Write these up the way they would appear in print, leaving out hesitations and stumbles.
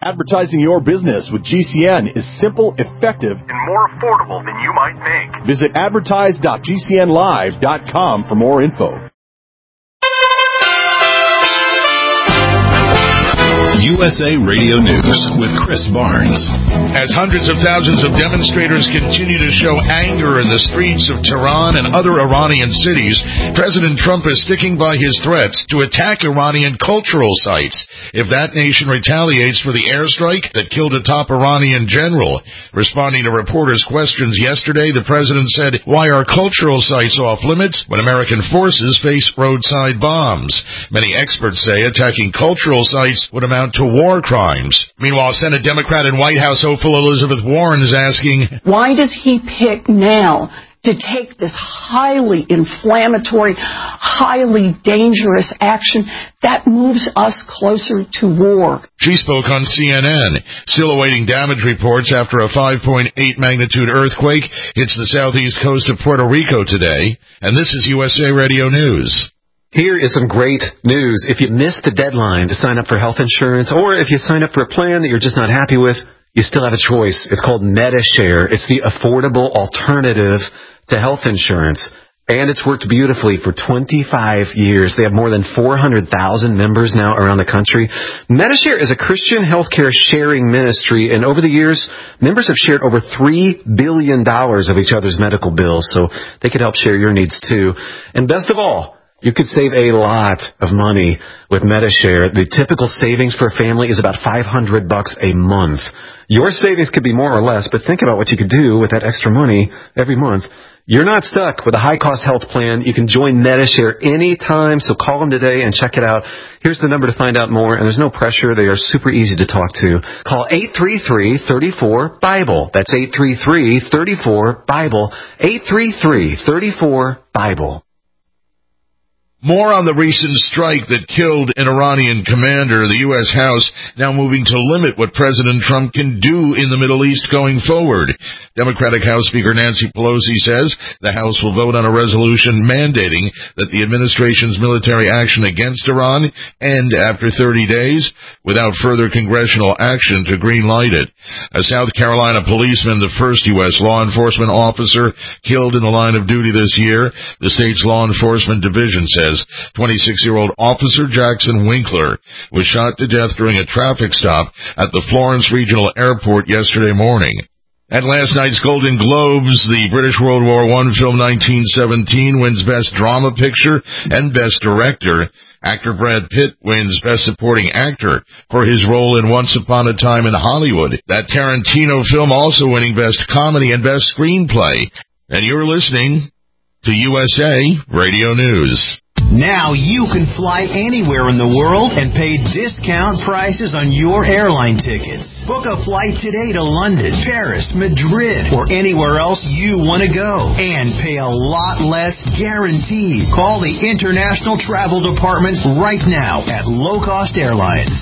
Advertising your business with GCN is simple, effective, and more affordable than you might think. Visit advertise.gcnlive.com for more info. USA Radio News with Chris Barnes. As hundreds of thousands of demonstrators continue to show anger in the streets of Tehran and other Iranian cities, President Trump is sticking by his threats to attack Iranian cultural sites if that nation retaliates for the airstrike that killed a top Iranian general. Responding to reporters' questions yesterday, the president said, "Why are cultural sites off limits when American forces face roadside bombs?" Many experts say attacking cultural sites would amount to war crimes. Meanwhile, Senate Democrat and White House hopeful Elizabeth Warren is asking, why does he pick now to take this highly inflammatory, highly dangerous action that moves us closer to war? She spoke on CNN, still awaiting damage reports after a 5.8 magnitude earthquake hits the southeast coast of Puerto Rico today. And this is USA Radio News. Here is some great news. If you missed the deadline to sign up for health insurance, or if you signed up for a plan that you're just not happy with, you still have a choice. It's called Medi-Share. It's the affordable alternative to health insurance. And it's worked beautifully for 25 years. They have more than 400,000 members now around the country. Medi-Share is a Christian healthcare sharing ministry, and over the years, members have shared over $3 billion of each other's medical bills, so they could help share your needs too. And best of all, you could save a lot of money with Medi-Share. The typical savings for a family is about $500 a month. Your savings could be more or less, but think about what you could do with that extra money every month. You're not stuck with a high-cost health plan. You can join Medi-Share anytime, so call them today and check it out. Here's the number to find out more, and there's no pressure. They are super easy to talk to. Call 833-34-BIBLE. That's 833-34-BIBLE. 833-34-BIBLE. More on the recent strike that killed an Iranian commander. The U.S. House now moving to limit what President Trump can do in the Middle East going forward. Democratic House Speaker Nancy Pelosi says the House will vote on a resolution mandating that the administration's military action against Iran end after 30 days without further congressional action to greenlight it. A South Carolina policeman, the first U.S. law enforcement officer killed in the line of duty this year, the state's law enforcement division says 26-year-old Officer Jackson Winkler was shot to death during a traffic stop at the Florence Regional Airport yesterday morning. At last night's Golden Globes, the British World War I film 1917 wins Best Drama Picture and Best Director. Actor Brad Pitt wins Best Supporting Actor for his role in Once Upon a Time in Hollywood. That Tarantino film also winning Best Comedy and Best Screenplay. And you're listening to USA Radio News. Now you can fly anywhere in the world and pay discount prices on your airline tickets. Book a flight today to London, Paris, Madrid, or anywhere else you want to go. And pay a lot less guaranteed. Call the International Travel Department right now at Low Cost Airlines.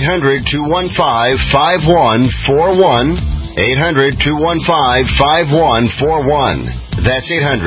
800-215-5141. 800-215-5141. That's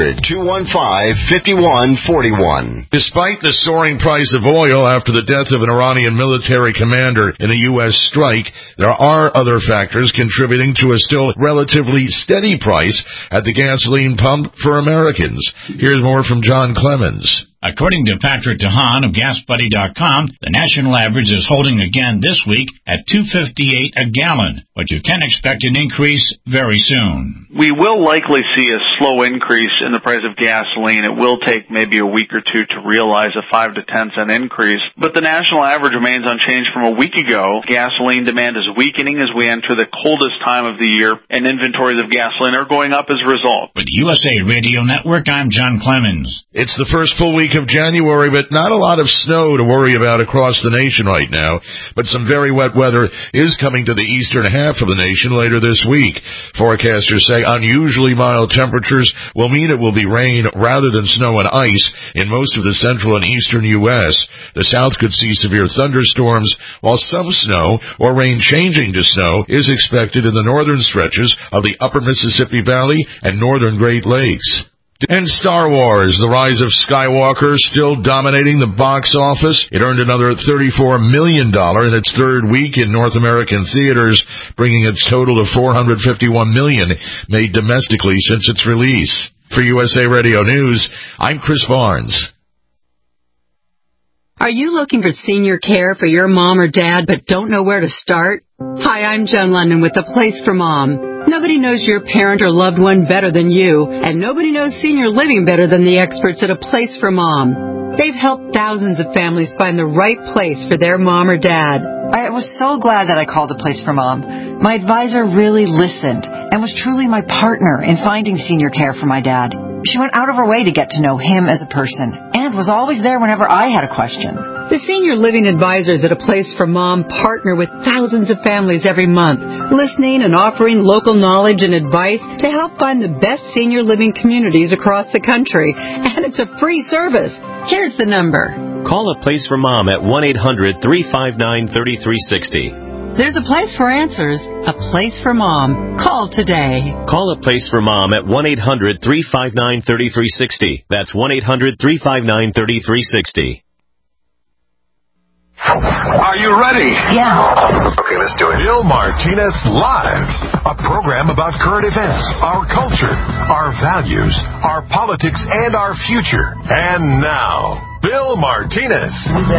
800-215-5141. Despite the soaring price of oil after the death of an Iranian military commander in a U.S. strike, there are other factors contributing to a still relatively steady price at the gasoline pump for Americans. Here's more from John Clemens. According to Patrick DeHaan of GasBuddy.com, the national average is holding again this week at $2.58 a gallon, but you can expect an increase very soon. We will likely see a slow increase in the price of gasoline. It will take maybe a week or two to realize a 5 to 10 cent increase, but the national average remains unchanged from a week ago. Gasoline demand is weakening as we enter the coldest time of the year, and inventories of gasoline are going up as a result. With the USA Radio Network, I'm John Clemens. It's the first full week of January, but not a lot of snow to worry about across the nation right now. But some very wet weather is coming to the eastern half of the nation later this week. Forecasters say unusually mild temperatures will mean it will be rain rather than snow and ice in most of the central and eastern U.S. The south could see severe thunderstorms, while some snow or rain changing to snow is expected in the northern stretches of the upper Mississippi Valley and northern Great Lakes. And Star Wars, The Rise of Skywalker, still dominating the box office. It earned another $34 million in its third week in North American theaters, bringing its total to $451 million made domestically since its release. For USA Radio News, I'm Chris Barnes. Are you looking for senior care for your mom or dad but don't know where to start? Hi, I'm Jen London with The Place for Mom. Nobody knows your parent or loved one better than you, and nobody knows senior living better than the experts at A Place for Mom. They've helped thousands of families find the right place for their mom or dad. I was so glad that I called A Place for Mom. My advisor really listened and was truly my partner in finding senior care for my dad. She went out of her way to get to know him as a person and was always there whenever I had a question. The senior living advisors at A Place for Mom partner with thousands of families every month, listening and offering local knowledge and advice to help find the best senior living communities across the country. And it's a free service. Here's the number. Call A Place for Mom at 1-800-359-3360. There's a place for answers, A Place for Mom. Call today. Call A Place for Mom at 1-800-359-3360. That's 1-800-359-3360. Are you ready? Yeah. Okay, let's do it. Bill Martinez Live, a program about current events, our culture, our values, our politics, and our future. And now, Bill Martinez.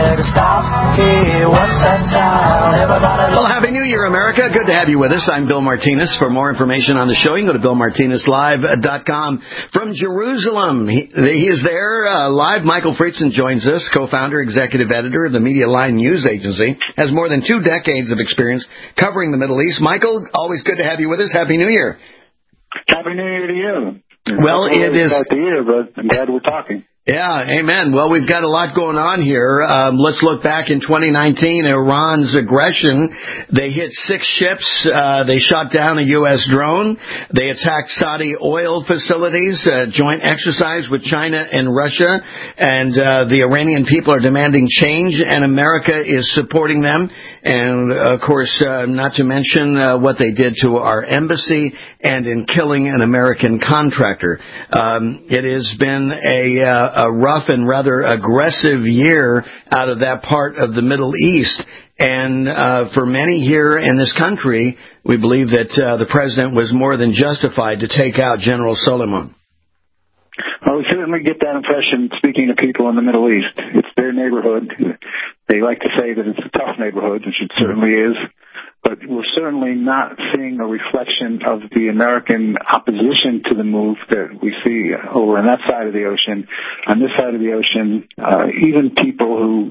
Well, Happy New Year, America. Good to have you with us. I'm Bill Martinez. For more information on the show, you can go to BillMartinezLive.com. From Jerusalem, he is there live. Michael Friedson joins us, co-founder, executive editor of the Media Line News Agency, has more than 2 decades of experience covering the Middle East. Michael, always good to have you with us. Happy New Year. Happy New Year to you. Well, it is. Start the year, but I'm glad we're talking. Yeah, amen. Well, we've got a lot going on here. Let's look back in 2019, Iran's aggression. They hit 6 ships. They shot down a U.S. drone. They attacked Saudi oil facilities, joint exercise with China and Russia. And the Iranian people are demanding change, and America is supporting them. And, of course, not to mention what they did to our embassy and in killing an American contractor. It has been a rough and rather aggressive year out of that part of the Middle East. And for many here in this country, we believe that the president was more than justified to take out General Soleimani. Well, we certainly get that impression speaking to people in the Middle East. It's their neighborhood. They like to say that it's a tough neighborhood, which it certainly is. But we're certainly not seeing a reflection of the American opposition to the move that we see over on that side of the ocean. On this side of the ocean, even people who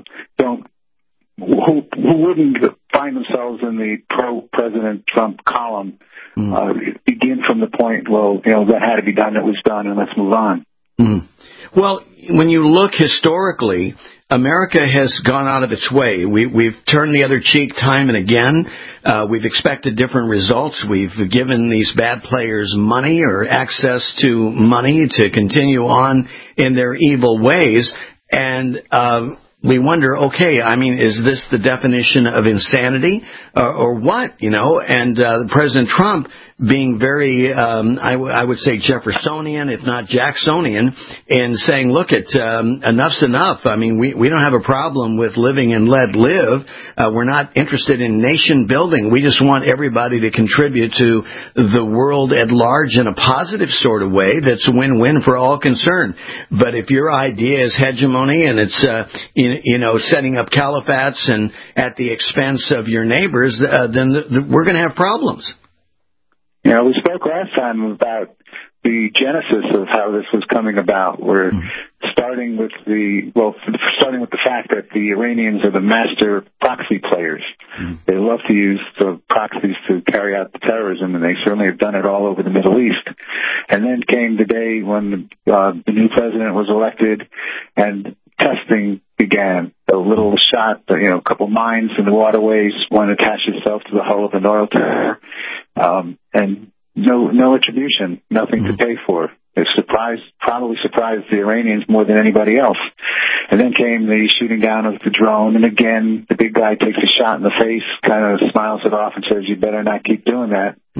wouldn't find themselves in the pro-President Trump column begin from the point, well, that had to be done, it was done, and let's move on. Well, when you look historically, America has gone out of its way. We've turned the other cheek time and again. We've expected different results. We've given these bad players money or access to money to continue on in their evil ways. And we wonder, okay, I mean, is this the definition of insanity or what, And President Trump being very, I would say Jeffersonian, if not Jacksonian, in saying, look, enough's enough. I mean, we don't have a problem with living and let live. We're not interested in nation building. We just want everybody to contribute to the world at large in a positive sort of way that's a win-win for all concerned. But if your idea is hegemony and it's, setting up caliphates and at the expense of your neighbors, then we're going to have problems. We spoke last time about the genesis of how this was coming about. We're starting with the fact that the Iranians are the master proxy players. They love to use the proxies to carry out the terrorism, and they certainly have done it all over the Middle East. And then came the day when the new president was elected and testing began. A little shot, a couple mines in the waterways, one attached itself to the hull of an oil tanker, and no attribution, nothing to pay for. It probably surprised the Iranians more than anybody else. And then came the shooting down of the drone, and again, the big guy takes a shot in the face, kind of smiles it off and says, you better not keep doing that. But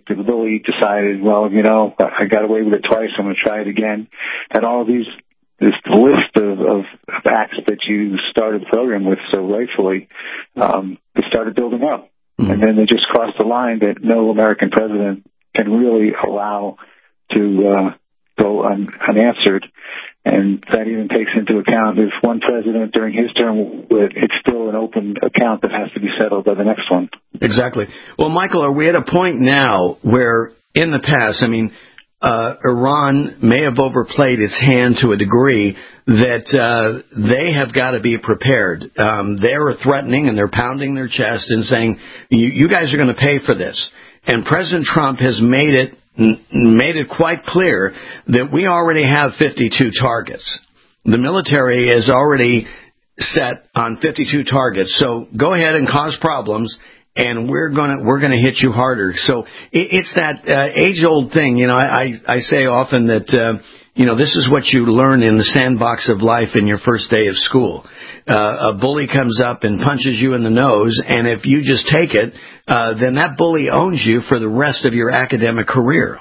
the bully decided, well, you know, I got away with it twice, I'm going to try it again. And all of this list of acts that you started the program with so rightfully, it started building up. Mm-hmm. And then they just crossed the line that no American president can really allow to go unanswered. And that even takes into account if one president during his term, it's still an open account that has to be settled by the next one. Exactly. Well, Michael, are we at a point now where in the past, I mean, Iran may have overplayed its hand to a degree that they have got to be prepared. They're threatening and they're pounding their chest and saying, you guys are going to pay for this. And President Trump has made it quite clear that we already have 52 targets. The military is already set on 52 targets. So go ahead and cause problems, and we're gonna hit you harder. So it's that age-old thing. You know, I say often that you know, this is what you learn in the sandbox of life in your first day of school. A bully comes up and punches you in the nose, and if you just take it, then that bully owns you for the rest of your academic career.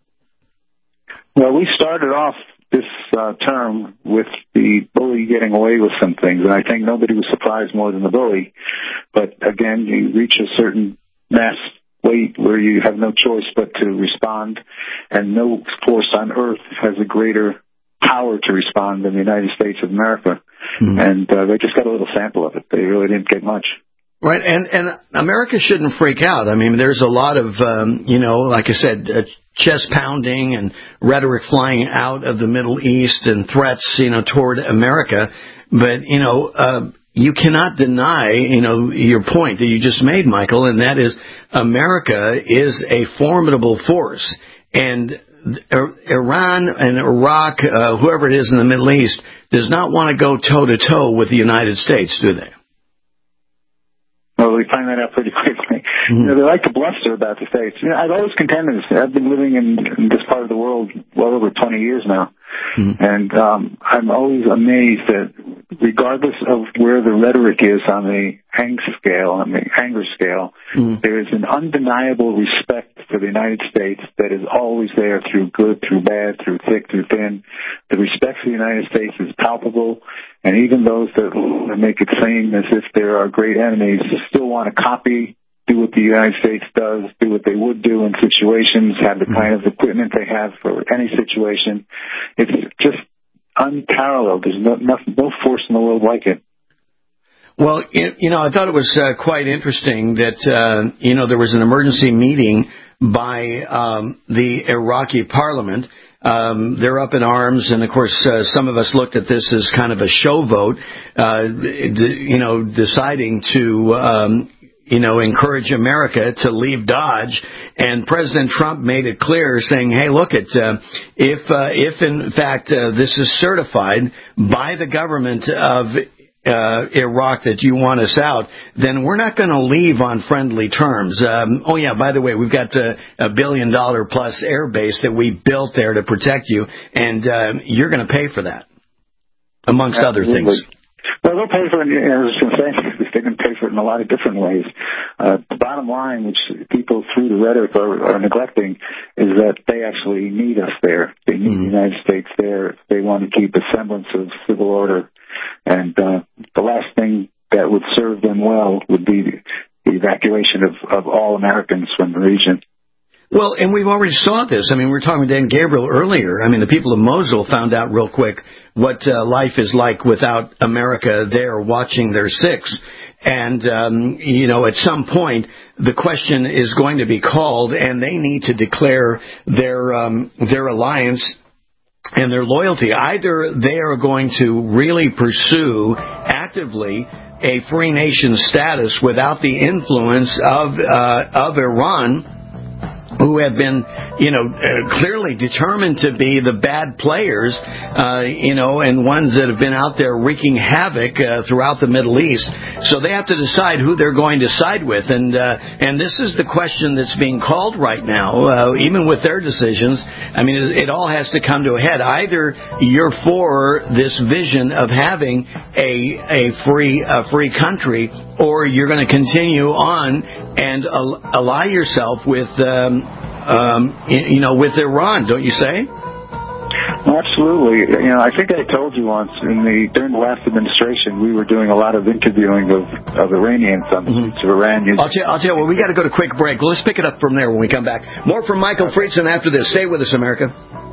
Well, we started off this term with the bully getting away with some things, and I think nobody was surprised more than the bully. But again, you reach a certain mass weight where you have no choice but to respond, and no force on earth has a greater power to respond than the United States of America. Mm-hmm. And they just got a little sample of it. They really didn't get much. Right, and America shouldn't freak out. I mean, there's a lot of, you know, like I said, chest pounding and rhetoric flying out of the Middle East and threats, you know, toward America. But, you know, you cannot deny, you know, your point that you just made, Michael, and that is America is a formidable force. And Iran and Iraq, whoever it is in the Middle East, does not want to go toe-to-toe with the United States, do they? Well, we find that out pretty quickly. Mm-hmm. You know, they like to bluster about the States. You know, I've always contended this. I've been living in this part of the world well over 20 years now. Mm-hmm. And I'm always amazed that regardless of where the rhetoric is on the anger scale, mm-hmm. there is an undeniable respect for the United States that is always there through good, through bad, through thick, through thin. The respect for the United States is palpable. And even those that make it seem as if there are great enemies still want to copy, do what the United States does, do what they would do in situations, have the kind of equipment they have for any situation. It's just unparalleled. There's no force in the world like it. Well, you know, I thought it was quite interesting that, you know, there was an emergency meeting by the Iraqi parliament. They're up in arms, and of course, some of us looked at this as kind of a show vote, you know, deciding to, you know, encourage America to leave Dodge. And President Trump made it clear, saying, hey, look, if in fact this is certified by the government of Iraq that you want us out, then we're not going to leave on friendly terms. Oh, yeah, by the way, we've got a $1 billion plus air base that we built there to protect you, and you're going to pay for that, amongst other things. Well, they'll pay for it, I was going to say, they can pay for it in a lot of different ways. The bottom line, which people through the rhetoric are neglecting, is that they actually need us there. They need the United States there. They want to keep a semblance of civil order. And the last thing that would serve them well would be the evacuation of all Americans from the region. Well, and we've already saw this. I mean, we were talking with Dan Gabriel earlier. I mean, the people of Mosul found out real quick what life is like without America there watching their six. And, you know, at some point, the question is going to be called, and they need to declare their alliance and their loyalty. Either they are going to really pursue actively a free nation status without the influence of Iran, who have been, you know, clearly determined to be the bad players, you know, and ones that have been out there wreaking havoc throughout the Middle East. So they have to decide who they're going to side with. And this is the question that's being called right now, even with their decisions. I mean, it all has to come to a head. Either you're for this vision of having a free country, or you're going to continue on and ally yourself with with Iran, don't you say? Absolutely. I think I told you once during the last administration, we were doing a lot of interviewing of Iranians on the streets of Iran. I'll tell you what, we got to go to a quick break. Let's pick it up from there when we come back. More from Michael Friedson after this. Stay with us, America.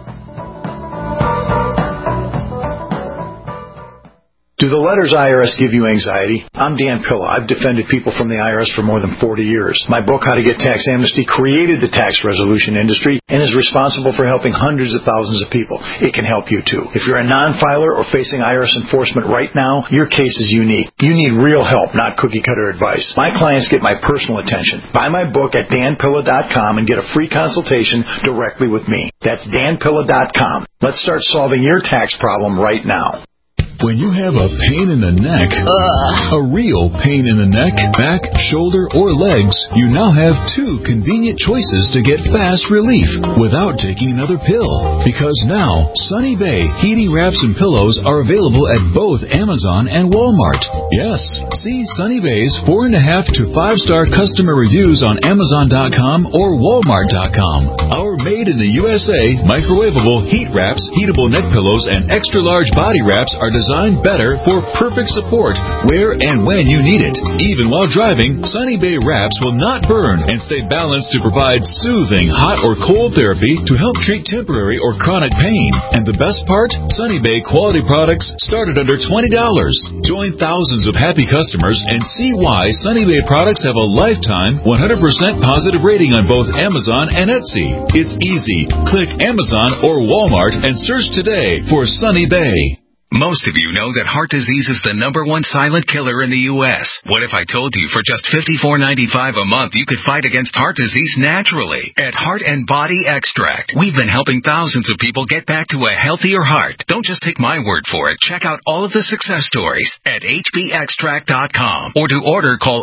Do the letters IRS give you anxiety? I'm Dan Pilla. I've defended people from the IRS for more than 40 years. My book, How to Get Tax Amnesty, created the tax resolution industry and is responsible for helping hundreds of thousands of people. It can help you, too. If you're a non-filer or facing IRS enforcement right now, your case is unique. You need real help, not cookie-cutter advice. My clients get my personal attention. Buy my book at danpilla.com and get a free consultation directly with me. That's danpilla.com. Let's start solving your tax problem right now. When you have a pain in the neck, a real pain in the neck, back, shoulder, or legs, you now have two convenient choices to get fast relief without taking another pill. Because now, Sunny Bay heating wraps and pillows are available at both Amazon and Walmart. Yes, see Sunny Bay's 4.5 to 5-star customer reviews on Amazon.com or Walmart.com. Our made in the USA microwavable heat wraps, heatable neck pillows, and extra large body wraps are designed better for perfect support where and when you need it. Even while driving, Sunny Bay wraps will not burn and stay balanced to provide soothing hot or cold therapy to help treat temporary or chronic pain. And the best part? Sunny Bay quality products start at under $20. Join thousands of happy customers and see why Sunny Bay products have a lifetime 100% positive rating on both Amazon and Etsy. It's easy. Click Amazon or Walmart and search today for Sunny Bay. Most of you know that heart disease is the #1 silent killer in the U.S. What if I told you for just $54.95 a month you could fight against heart disease naturally? At Heart and Body Extract, we've been helping thousands of people get back to a healthier heart. Don't just take my word for it. Check out all of the success stories at hbextract.com. Or to order, call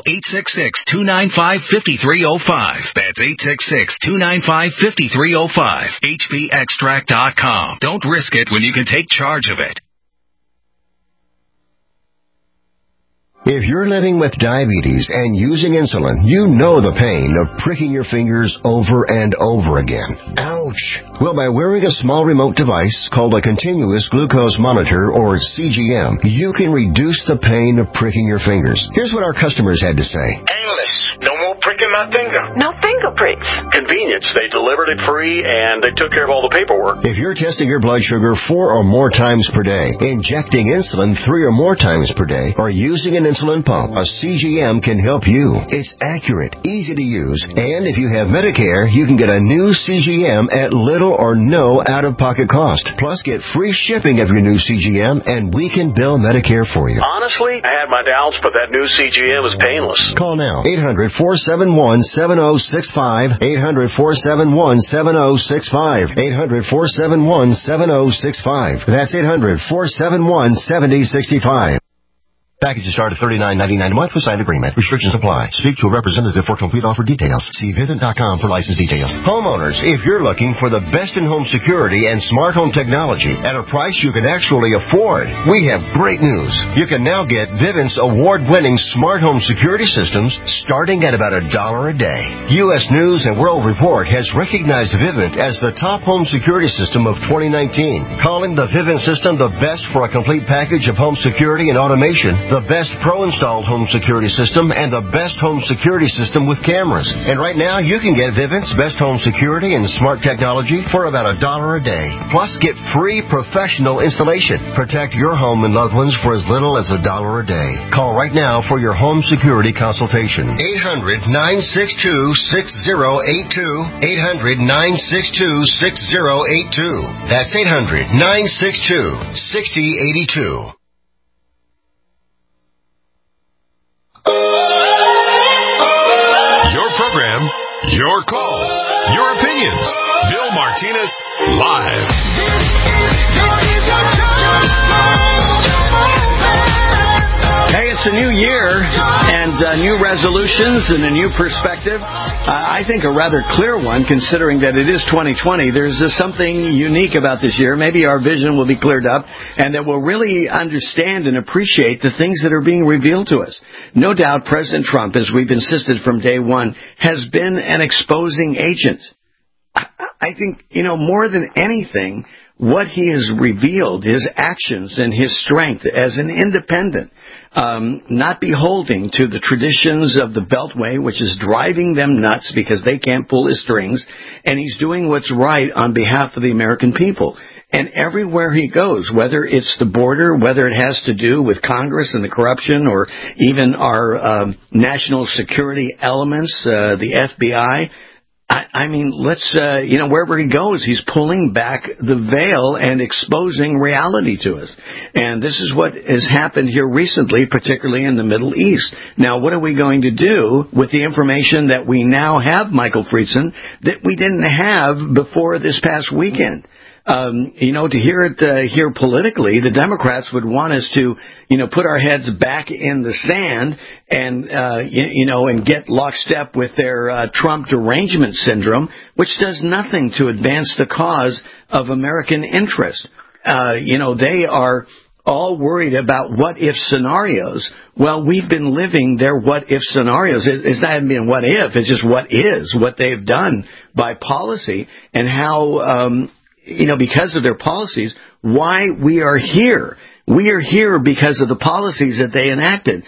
866-295-5305. That's 866-295-5305. hbextract.com. Don't risk it when you can take charge of it. If you're living with diabetes and using insulin, you know the pain of pricking your fingers over and over again. Ouch! Well, by wearing a small remote device called a continuous glucose monitor, or CGM, you can reduce the pain of pricking your fingers. Here's what our customers had to say. Painless. No more pricking my finger. No finger pricks. Convenience. They delivered it free and they took care of all the paperwork. If you're testing your blood sugar 4 or more times per day, injecting insulin 3 or more times per day, or using an insulin pump, a CGM can help you. It's accurate, easy to use, and if you have Medicare, you can get a new CGM at little or no out-of-pocket cost. Plus, get free shipping of your new CGM, and we can bill Medicare for you. Honestly, I had my doubts, but that new CGM is painless. Call now. 800-471-7065. 800-471-7065. 800-471-7065. That's 800-471-7065. Packages start at $39.99 a month with signed agreement. Restrictions apply. Speak to a representative for complete offer details. See Vivint.com for license details. Homeowners, if you're looking for the best in home security and smart home technology at a price you can actually afford, we have great news. You can now get Vivint's award-winning smart home security systems starting at about $1 a day. U.S. News and World Report has recognized Vivint as the top home security system of 2019, calling the Vivint system the best for a complete package of home security and automation, the best pro-installed home security system, and the best home security system with cameras. And right now, you can get Vivint's best home security and smart technology for about $1 a day. Plus, get free professional installation. Protect your home and loved ones for as little as $1 a day. Call right now for your home security consultation. 800-962-6082. 800-962-6082. That's 800-962-6082. Your program, your calls, your opinions. Bill Martinez, live. Hey, it's a new year and new resolutions and a new perspective. I think a rather clear one, considering that it is 2020. There's something unique about this year. Maybe our vision will be cleared up and that we'll really understand and appreciate the things that are being revealed to us. No doubt President Trump, as we've insisted from day one, has been an exposing agent. I think, more than anything, what he has revealed, his actions and his strength as an independent, not beholding to the traditions of the Beltway, which is driving them nuts because they can't pull his strings, and he's doing what's right on behalf of the American people. And everywhere he goes, whether it's the border, whether it has to do with Congress and the corruption, or even our national security elements, the FBI, I mean, wherever he goes, he's pulling back the veil and exposing reality to us. And this is what has happened here recently, particularly in the Middle East. Now, what are we going to do with the information that we now have, Michael Friedson, that we didn't have before this past weekend? To hear it here politically, the Democrats would want us to, put our heads back in the sand and, and get lockstep with their Trump derangement syndrome, which does nothing to advance the cause of American interest. They are all worried about what-if scenarios. Well, we've been living their what-if scenarios. It's not even what if, it's just what is, what they've done by policy, and how... because of their policies, why we are here. We are here because of the policies that they enacted.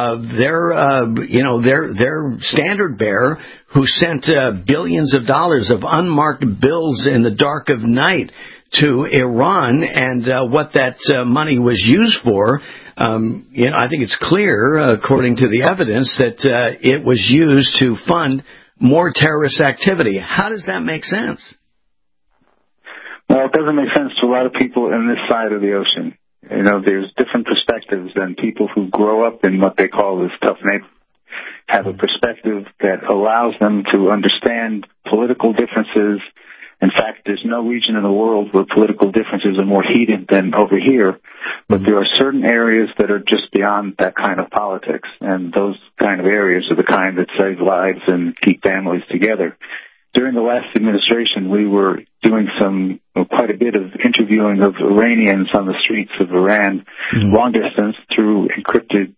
Their standard bearer who sent billions of dollars of unmarked bills in the dark of night to Iran, and what that money was used for, I think it's clear, according to the evidence, that it was used to fund more terrorist activity. How does that make sense? Well, it doesn't make sense to a lot of people in this side of the ocean. There's different perspectives than people who grow up in what they call this tough neighborhood have a perspective that allows them to understand political differences. In fact, there's no region in the world where political differences are more heated than over here. But there are certain areas that are just beyond that kind of politics. And those kind of areas are the kind that save lives and keep families together. During the last administration, we were doing quite a bit of interviewing of Iranians on the streets of Iran, long distance, through encrypted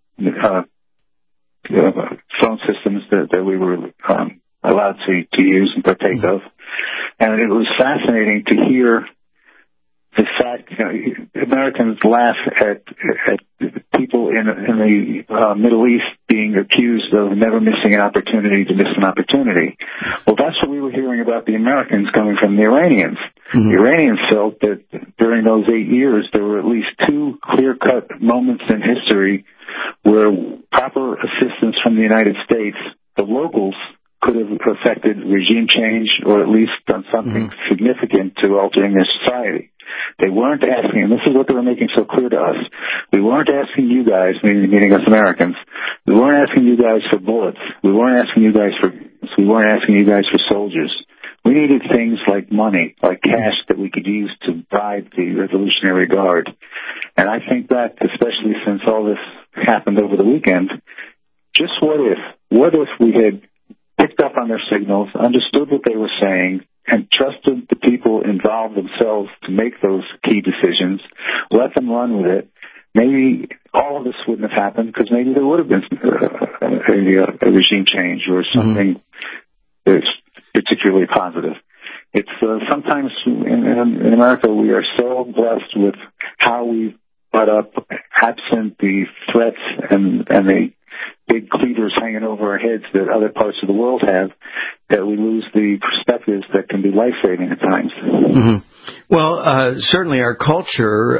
phone systems that we were allowed to use and partake of. And it was fascinating to hear the fact, Americans laugh at people in the Middle East being accused of never missing an opportunity to miss an opportunity. Well, that's what we were hearing about the Americans coming from the Iranians. The Iranians felt that during those 8 years, there were at least two clear-cut moments in history where proper assistance from the United States, the locals, could have affected regime change or at least done something significant to altering their society. They weren't asking, and this is what they were making so clear to us, we weren't asking you guys, meaning us Americans, we weren't asking you guys for bullets, we weren't asking you guys for soldiers. We needed things like money, like cash that we could use to bribe the Revolutionary Guard. And I think that, especially since all this happened over the weekend, just what if we had picked up on their signals, understood what they were saying, and trusted the people involved themselves to make those key decisions, let them run with it, maybe all of this wouldn't have happened, because maybe there would have been a regime change or something that's particularly positive. It's sometimes in America we are so blessed with how we brought up, absent the threats and the big cleavers hanging over our heads that other parts of the world have, that we lose the perspectives that can be life-saving at times. Well, certainly our culture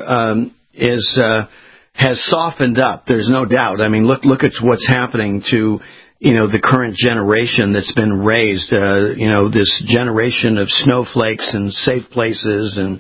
has softened up. There's no doubt. I mean, look at what's happening to the current generation that's been raised. This generation of snowflakes and safe places, and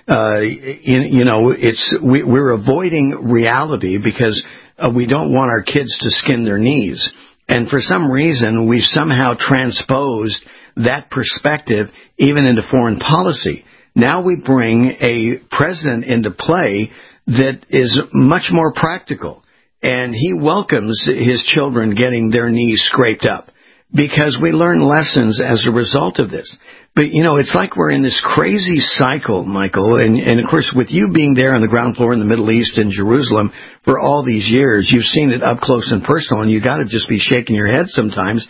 we're avoiding reality because we don't want our kids to skin their knees. And for some reason, we've somehow transposed that perspective even into foreign policy. Now we bring a president into play that is much more practical, and he welcomes his children getting their knees scraped up because we learn lessons as a result of this. But, it's like we're in this crazy cycle, Michael, and of course, with you being there on the ground floor in the Middle East and Jerusalem for all these years, you've seen it up close and personal, and you got to just be shaking your head sometimes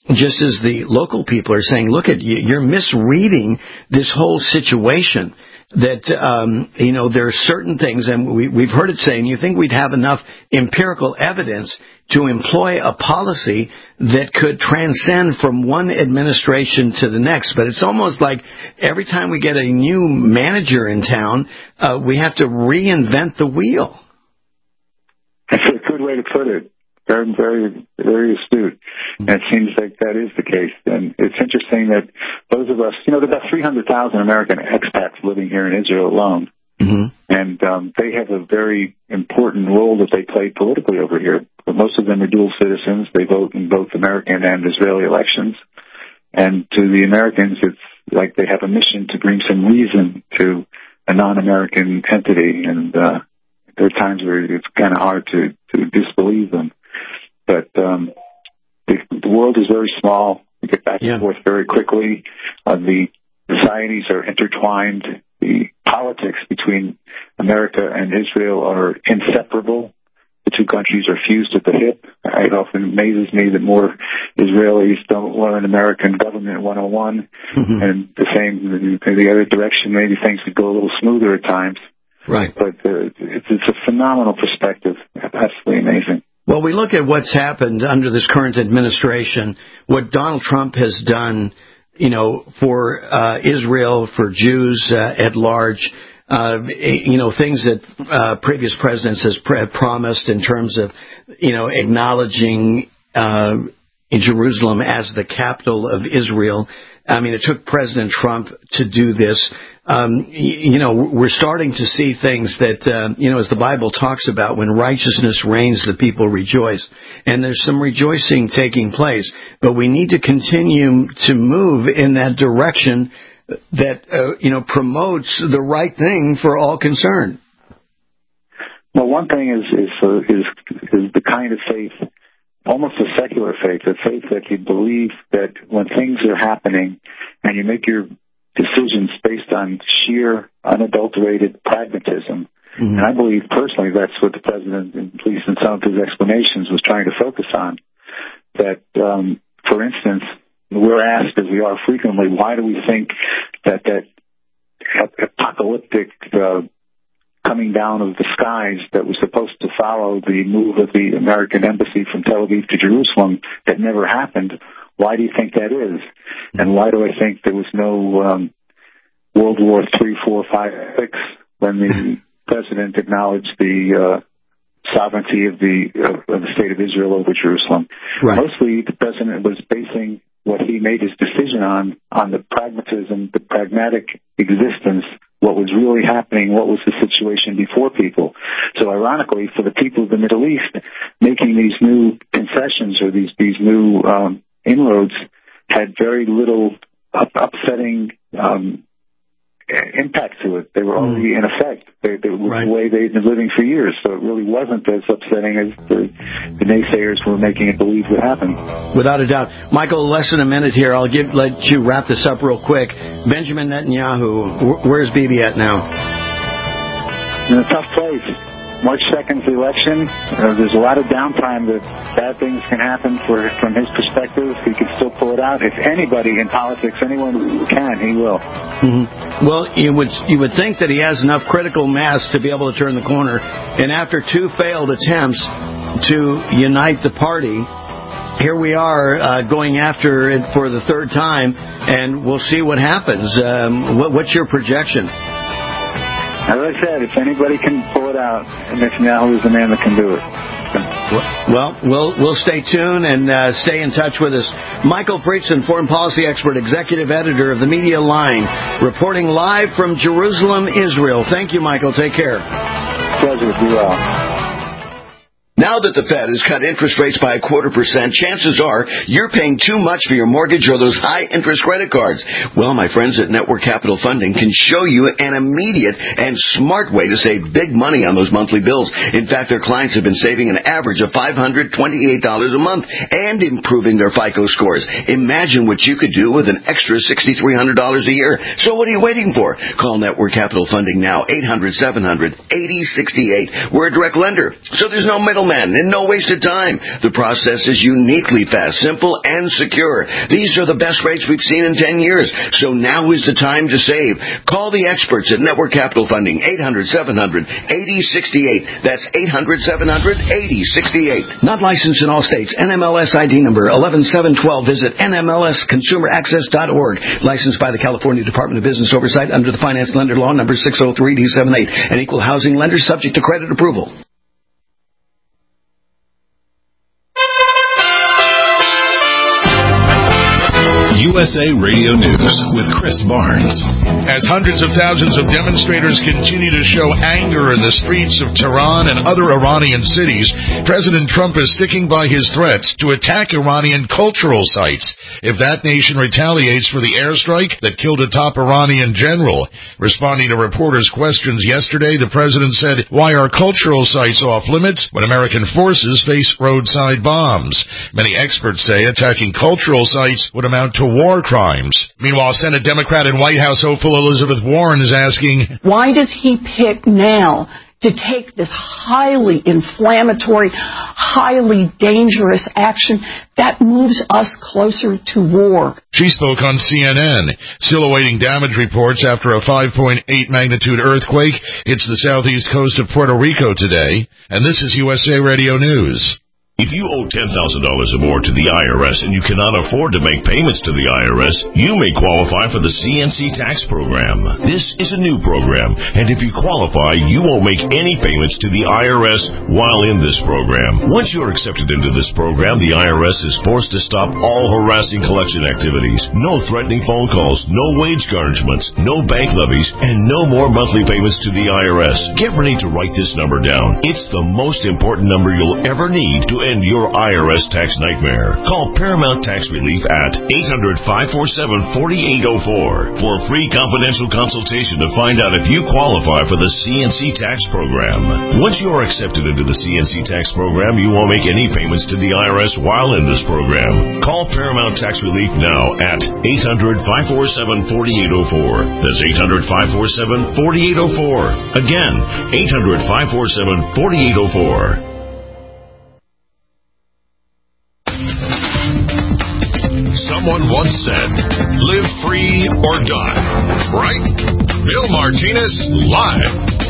just as the local people are saying, look, you're misreading this whole situation. That, there are certain things, and we've heard it saying, you think we'd have enough empirical evidence to employ a policy that could transcend from one administration to the next. But it's almost like every time we get a new manager in town, we have to reinvent the wheel. That's a good way to put it. Very, very, very astute. And it seems like that is the case. And it's interesting that those of us, there are about 300,000 American expats living here in Israel alone. Mm-hmm. And they have a very important role that they play politically over here. But most of them are dual citizens. They vote in both American and Israeli elections. And to the Americans, it's like they have a mission to bring some reason to a non-American entity. And there are times where it's kind of hard to disbelieve them. But the world is very small. We get back and forth very quickly. The societies are intertwined. The politics between America and Israel are inseparable. The two countries are fused at the hip. It often amazes me that more Israelis don't learn American government 101. Mm-hmm. And the same, the other direction, maybe things could go a little smoother at times. Right. But it's a phenomenal perspective. Absolutely amazing. Well, we look at what's happened under this current administration, what Donald Trump has done, for Israel, for Jews at large, things that previous presidents has promised in terms of, acknowledging Jerusalem as the capital of Israel. I mean, it took President Trump to do this. We're starting to see things that, as the Bible talks about, when righteousness reigns, the people rejoice. And there's some rejoicing taking place. But we need to continue to move in that direction that, promotes the right thing for all concerned. Well, one thing is the kind of faith, almost a secular faith, a faith that you believe that when things are happening and you make your decisions based on sheer, unadulterated pragmatism. Mm-hmm. And I believe personally that's what the president, at least in some of his explanations, was trying to focus on. That, for instance, we're asked, as we are frequently, why do we think that apocalyptic coming down of the skies that was supposed to follow the move of the American embassy from Tel Aviv to Jerusalem that never happened? Why do you think that is? And why do I think there was no World War III, IV, V, VI when the president acknowledged the sovereignty of the state of Israel over Jerusalem? Right. Mostly the president was basing what he made his decision on the pragmatism, the pragmatic existence, what was really happening, what was the situation before people. So ironically, for the people of the Middle East, making these new concessions or these new inroads had very little upsetting impact to it. They were already in effect. It was the way they'd been living for years, so it really wasn't as upsetting as the naysayers were making it believe would happen. Without a doubt. Michael, less than a minute here. I'll let you wrap this up real quick. Benjamin Netanyahu, where's Bibi at now? In a tough place. March 2nd's the election. There's a lot of downtime that bad things can happen from his perspective. He can still pull it out. If anybody in politics, anyone can, he will. Mm-hmm. Well, you would think that he has enough critical mass to be able to turn the corner. And after 2 failed attempts to unite the party, here we are going after it for the 3rd time, and we'll see what happens. What's your projection? As I said, if anybody can pull it out, Netanyahu is the man that can do it. Well, we'll stay tuned and stay in touch with us. Michael Pritson, foreign policy expert, executive editor of the Media Line, reporting live from Jerusalem, Israel. Thank you, Michael. Take care. Pleasure. Be well. Now that the Fed has cut interest rates by 0.25%, chances are you're paying too much for your mortgage or those high-interest credit cards. Well, my friends at Network Capital Funding can show you an immediate and smart way to save big money on those monthly bills. In fact, their clients have been saving an average of $528 a month and improving their FICO scores. Imagine what you could do with an extra $6,300 a year. So what are you waiting for? Call Network Capital Funding now, 800-700-8068. We're a direct lender, so there's no middleman. middlemen and no wasted time. The process is uniquely fast, simple, and secure. These are the best rates we've seen in 10 years, so now is the time to save. Call the experts at Network Capital Funding, 800-700-8068. That's 800-700-8068. Not licensed in all states. NMLS ID number 11712. Visit NMLSConsumerAccess.org. Licensed by the California Department of Business Oversight under the Finance Lender Law number 603D78. An equal housing lender subject to credit approval. USA Radio News with Chris Barnes. As hundreds of thousands of demonstrators continue to show anger in the streets of Tehran and other Iranian cities, President Trump is sticking by his threats to attack Iranian cultural sites if that nation retaliates for the airstrike that killed a top Iranian general. Responding to reporters' questions yesterday, the president said, "Why are cultural sites off limits when American forces face roadside bombs?" Many experts say attacking cultural sites would amount to war crimes. Meanwhile, Senate Democrat and White House hopeful Elizabeth Warren is asking, why does he pick now to take this highly inflammatory, highly dangerous action that moves us closer to war? She spoke on CNN, still awaiting damage reports after a 5.8 magnitude earthquake hits the southeast coast of Puerto Rico today. And this is USA Radio News. If you owe $10,000 or more to the IRS and you cannot afford to make payments to the IRS, you may qualify for the CNC tax program. This is a new program, and if you qualify, you won't make any payments to the IRS while in this program. Once you're accepted into this program, the IRS is forced to stop all harassing collection activities. No threatening phone calls, no wage garnishments, no bank levies, and no more monthly payments to the IRS. Get ready to write this number down. It's the most important number you'll ever need to end your IRS tax nightmare. Call Paramount Tax Relief at 800-547-4804 for a free confidential consultation to find out if you qualify for the CNC tax program. Once you are accepted into the CNC tax program, you won't make any payments to the IRS while in this program. Call Paramount Tax Relief now at 800-547-4804. That's 800-547-4804. Again, 800-547-4804. Someone once said, live free or die. Right? Bill Martinez, live.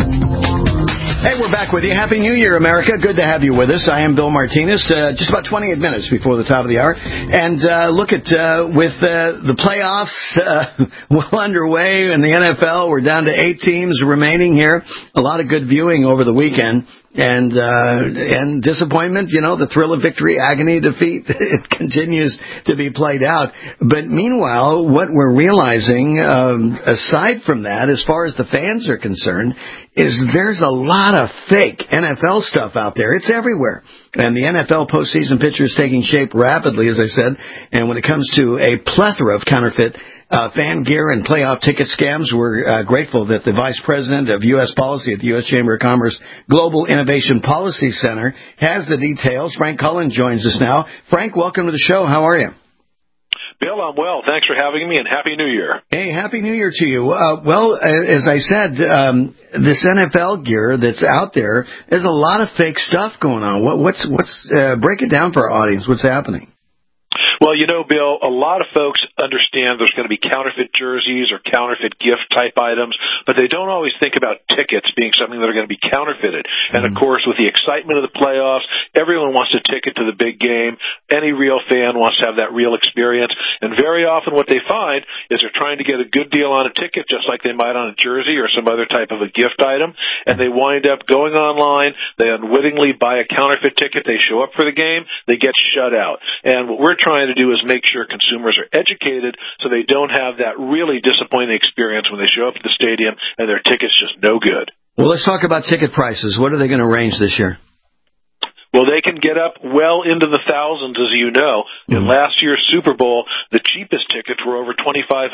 Hey, we're back with you. Happy New Year, America. Good to have you with us. I am Bill Martinez, just about 28 minutes before the top of the hour. And look at, with the playoffs well underway in the NFL, we're down to 8 teams remaining here. A lot of good viewing over the weekend. And disappointment, the thrill of victory, agony, defeat, it continues to be played out. But meanwhile, what we're realizing, aside from that, as far as the fans are concerned, is there's a lot of fake NFL stuff out there. It's everywhere. And the NFL postseason picture is taking shape rapidly, as I said. And when it comes to a plethora of counterfeit fan gear and playoff ticket scams, we're grateful that the Vice President of U.S. Policy at the U.S. Chamber of Commerce Global Innovation Policy Center has the details. Frank Cullen joins us now. Frank, welcome to the show. How are you? Bill, I'm well. Thanks for having me, and Happy New Year. Hey, Happy New Year to you. Well, as I said, this NFL gear that's out there, there's a lot of fake stuff going on. What's break it down for our audience. What's happening? Well, Bill, a lot of folks understand there's going to be counterfeit jerseys or counterfeit gift-type items, but they don't always think about tickets being something that are going to be counterfeited. And, of course, with the excitement of the playoffs, everyone wants a ticket to the big game. Any real fan wants to have that real experience. And very often what they find is they're trying to get a good deal on a ticket, just like they might on a jersey or some other type of a gift item, and they wind up going online. They unwittingly buy a counterfeit ticket. They show up for the game. They get shut out. And what we're trying to do is make sure consumers are educated so they don't have that really disappointing experience when they show up at the stadium and their ticket's just no good. Well, let's talk about ticket prices. What are they going to range this year? Well, they can get up well into the thousands, as you know. In last year's Super Bowl, the cheapest tickets were over $2,500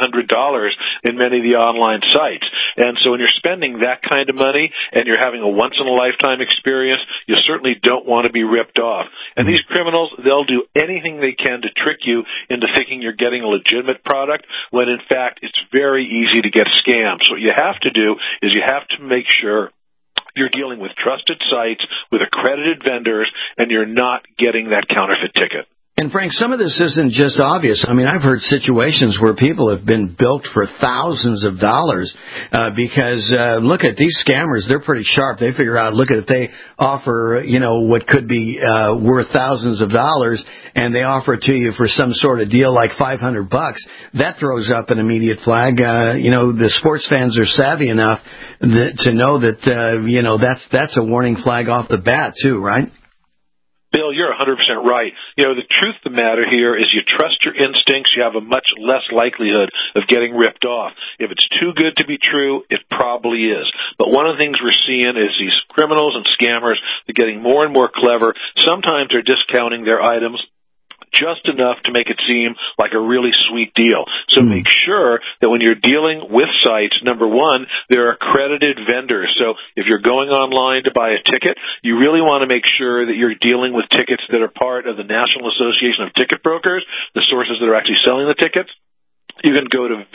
in many of the online sites. And so when you're spending that kind of money and you're having a once-in-a-lifetime experience, you certainly don't want to be ripped off. And these criminals, they'll do anything they can to trick you into thinking you're getting a legitimate product, when in fact it's very easy to get scammed. So what you have to do is you have to make sure You're dealing with trusted sites, with accredited vendors, and you're not getting that counterfeit ticket. And Frank, some of this isn't just obvious. I mean, I've heard situations where people have been bilked for thousands of dollars because look at these scammers. They're pretty sharp. They figure out, look at if they offer, what could be worth thousands of dollars, and they offer it to you for some sort of deal like $500. That throws up an immediate flag. The sports fans are savvy enough to know that that's a warning flag off the bat too, right? Bill, you're 100% right. The truth of the matter here is you trust your instincts, you have a much less likelihood of getting ripped off. If it's too good to be true, it probably is. But one of the things we're seeing is these criminals and scammers are getting more and more clever. Sometimes they're discounting their items just enough to make it seem like a really sweet deal. So make sure that when you're dealing with sites, number one, they're accredited vendors. So if you're going online to buy a ticket, you really want to make sure that you're dealing with tickets that are part of the National Association of Ticket Brokers, the sources that are actually selling the tickets. You can go to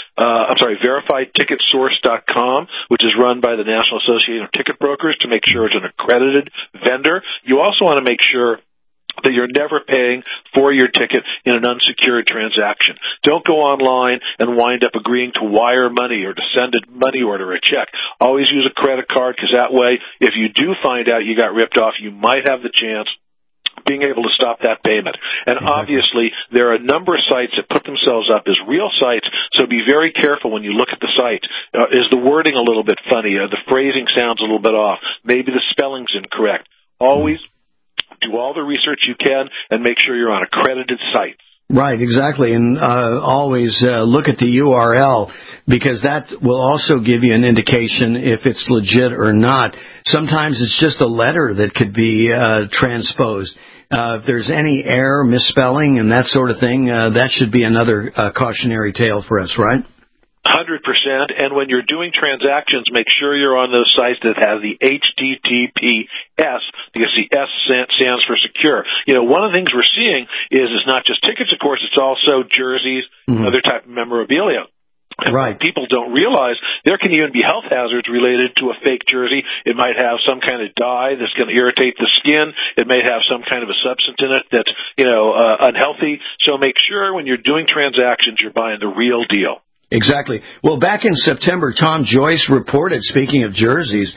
verifiedticketsource.com, which is run by the National Association of Ticket Brokers, to make sure it's an accredited vendor. You also want to make sure that you're never paying for your ticket in an unsecured transaction. Don't go online and wind up agreeing to wire money or to send a money order or a check. Always use a credit card, because that way, if you do find out you got ripped off, you might have the chance being able to stop that payment. And obviously, there are a number of sites that put themselves up as real sites, so be very careful when you look at the site. Is the wording a little bit funny? The phrasing sounds a little bit off. Maybe the spelling's incorrect. Always do all the research you can and make sure you're on accredited sites. Right, exactly. And always look at the URL, because that will also give you an indication if it's legit or not. Sometimes it's just a letter that could be transposed. If there's any error, misspelling, and that sort of thing, that should be another cautionary tale for us, right? 100%. And when you're doing transactions, make sure you're on those sites that have the HTTPS, because the S stands for secure. One of the things we're seeing is it's not just tickets, of course, it's also jerseys, other type of memorabilia. And what people don't realize, there can even be health hazards related to a fake jersey. It might have some kind of dye that's going to irritate the skin. It may have some kind of a substance in it that's, unhealthy. So make sure when you're doing transactions, you're buying the real deal. Exactly. Well, back in September, Tom Joyce reported, speaking of jerseys,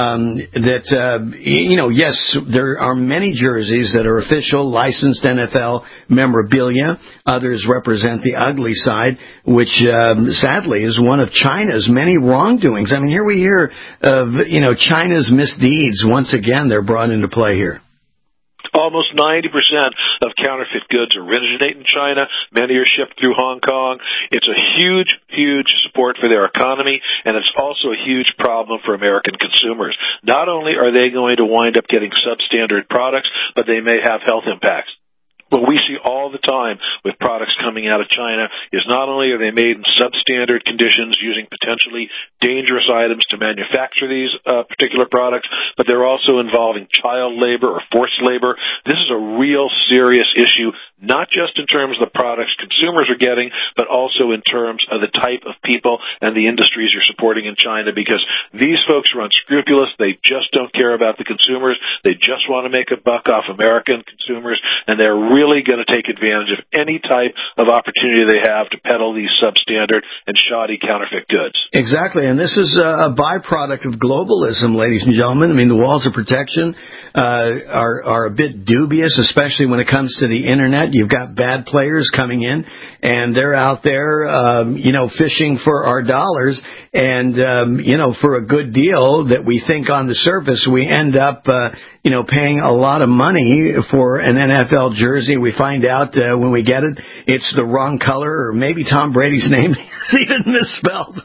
that, yes, there are many jerseys that are official, licensed NFL memorabilia. Others represent the ugly side, which, sadly, is one of China's many wrongdoings. I mean, here we hear of, China's misdeeds. Once again, they're brought into play here. Almost 90% of counterfeit goods originate in China. Many are shipped through Hong Kong. It's a huge, huge support for their economy, and it's also a huge problem for American consumers. Not only are they going to wind up getting substandard products, but they may have health impacts. What we see all the time with products coming out of China is not only are they made in substandard conditions using potentially dangerous items to manufacture these particular products, but they're also involving child labor or forced labor. This is a real serious issue, not just in terms of the products consumers are getting, but also in terms of the type of people and the industries you're supporting in China, because these folks are unscrupulous. They just don't care about the consumers. They just want to make a buck off American consumers, and they're really going to take advantage of any type of opportunity they have to peddle these substandard and shoddy counterfeit goods. Exactly, and this is a byproduct of globalism, ladies and gentlemen. I mean, the walls of protection are a bit dubious, especially when it comes to the Internet. You've got bad players coming in, and they're out there, fishing for our dollars, and, for a good deal that we think on the surface, we end up, paying a lot of money for an NFL jersey. We find out when we get it, it's the wrong color, or maybe Tom Brady's name is even misspelled.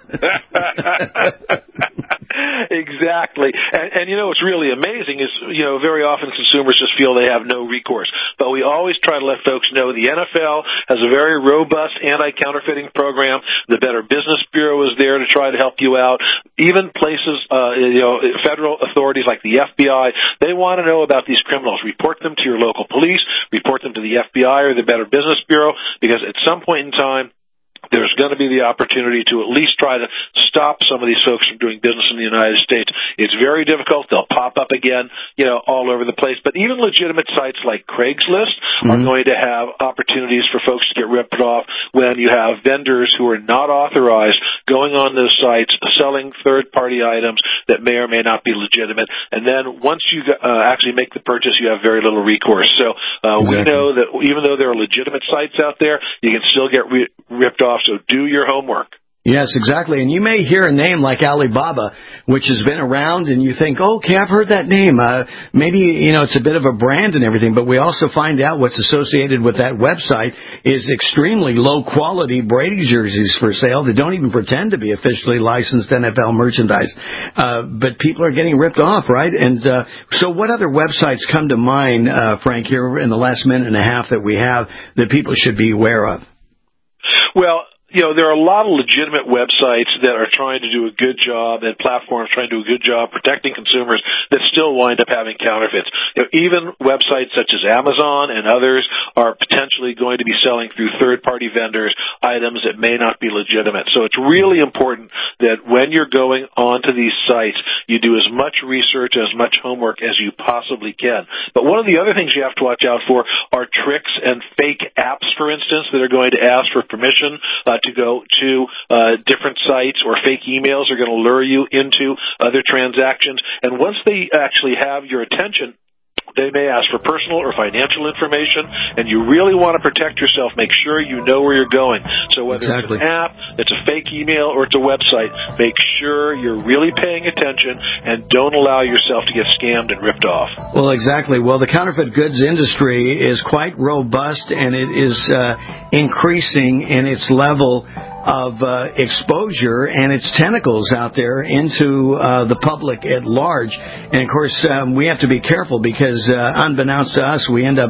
Exactly. And what's really amazing is, very often consumers just feel they have no recourse. But we always try to let folks know the NFL has a very robust anti-counterfeiting program. The Better Business Bureau is there to try to help you out. Even places, federal authorities like the FBI, they want to know about these criminals. Report them to your local police, report them to the FBI or the Better Business Bureau, because at some point in time, there's going to be the opportunity to at least try to stop some of these folks from doing business in the United States. It's very difficult. They'll pop up again, all over the place. But even legitimate sites like Craigslist are going to have opportunities for folks to get ripped off when you have vendors who are not authorized going on those sites, selling third-party items that may or may not be legitimate. And then once you actually make the purchase, you have very little recourse. So we know that even though there are legitimate sites out there, you can still get ripped off. So do your homework. Yes, exactly. And you may hear a name like Alibaba, which has been around, and you think, okay, I've heard that name. Maybe, it's a bit of a brand and everything, but we also find out what's associated with that website is extremely low-quality Brady jerseys for sale. They don't even pretend to be officially licensed NFL merchandise. But people are getting ripped off, right? And so what other websites come to mind, Frank, here in the last minute and a half that we have that people should be aware of? Well, there are a lot of legitimate websites that are trying to do a good job and platforms trying to do a good job protecting consumers that still wind up having counterfeits. Even websites such as Amazon and others are potentially going to be selling through third-party vendors items that may not be legitimate. So it's really important that when you're going onto these sites, you do as much research, as much homework as you possibly can. But one of the other things you have to watch out for are tricks and fake apps, for instance, that are going to ask for permission to go to different sites, or fake emails are going to lure you into other transactions. And once they actually have your attention, they may ask for personal or financial information, and you really want to protect yourself. Make sure you know where you're going. So whether it's an app, it's a fake email, or it's a website, make sure you're really paying attention and don't allow yourself to get scammed and ripped off. Well, exactly. Well, the counterfeit goods industry is quite robust, and it is increasing in its level of exposure and its tentacles out there into the public at large. And, of course, we have to be careful because, unbeknownst to us, we end up,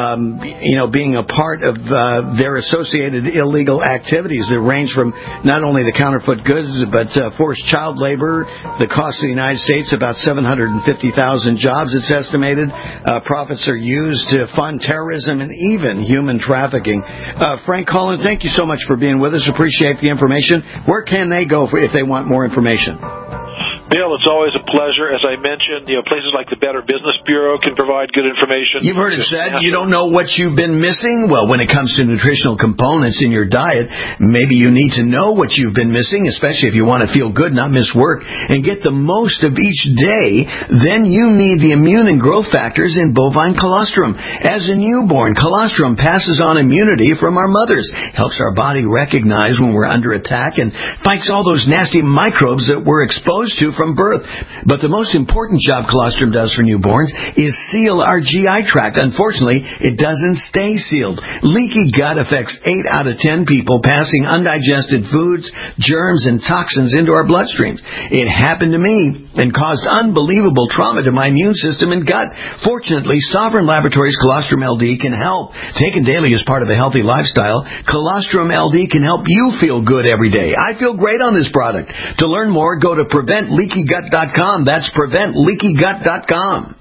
being a part of their associated illegal activities that range from not only the counterfeit goods but forced child labor. The cost of the United States, about 750,000 jobs, it's estimated. Profits are used to fund terrorism and even human trafficking. Frank Collins, thank you so much for being with us. Appreciate the information. Where can they go if they want more information? Bill, it's always a pleasure. As I mentioned, places like the Better Business Bureau can provide good information. You've heard it said you don't know what you've been missing? Well, when it comes to nutritional components in your diet, maybe you need to know what you've been missing, especially if you want to feel good, not miss work, and get the most of each day. Then you need the immune and growth factors in bovine colostrum. As a newborn, colostrum passes on immunity from our mothers, helps our body recognize when we're under attack, and fights all those nasty microbes that we're exposed to from birth. But the most important job colostrum does for newborns is seal our GI tract. Unfortunately, it doesn't stay sealed. Leaky gut affects 8 out of 10 people, passing undigested foods, germs, and toxins into our bloodstreams. It happened to me and caused unbelievable trauma to my immune system and gut. Fortunately, Sovereign Laboratories Colostrum LD can help. Taken daily as part of a healthy lifestyle, Colostrum LD can help you feel good every day. I feel great on this product. To learn more, go to PreventLeakyGut.com. That's PreventLeakyGut.com.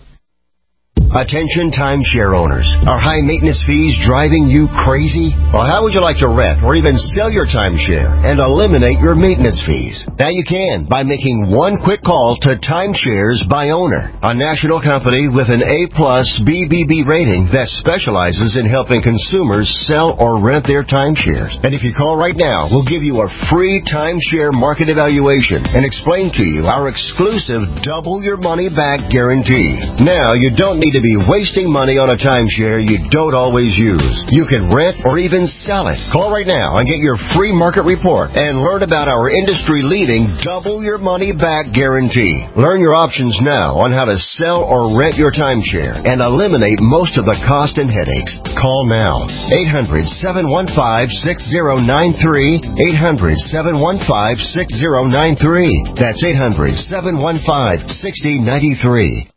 Attention timeshare owners. Are high maintenance fees driving you crazy? Well, how would you like to rent or even sell your timeshare and eliminate your maintenance fees? Now you can by making one quick call to Timeshares by Owner, a national company with an A+ BBB rating that specializes in helping consumers sell or rent their timeshares. And if you call right now, we'll give you a free timeshare market evaluation and explain to you our exclusive double your money back guarantee. Now you don't need to be wasting money on a timeshare you don't always use. You can rent or even sell it. Call right now and get your free market report and learn about our industry-leading double your money back guarantee. Learn your options now on how to sell or rent your timeshare and eliminate most of the cost and headaches. Call now. 800-715-6093. 800-715-6093. That's 800-715-6093.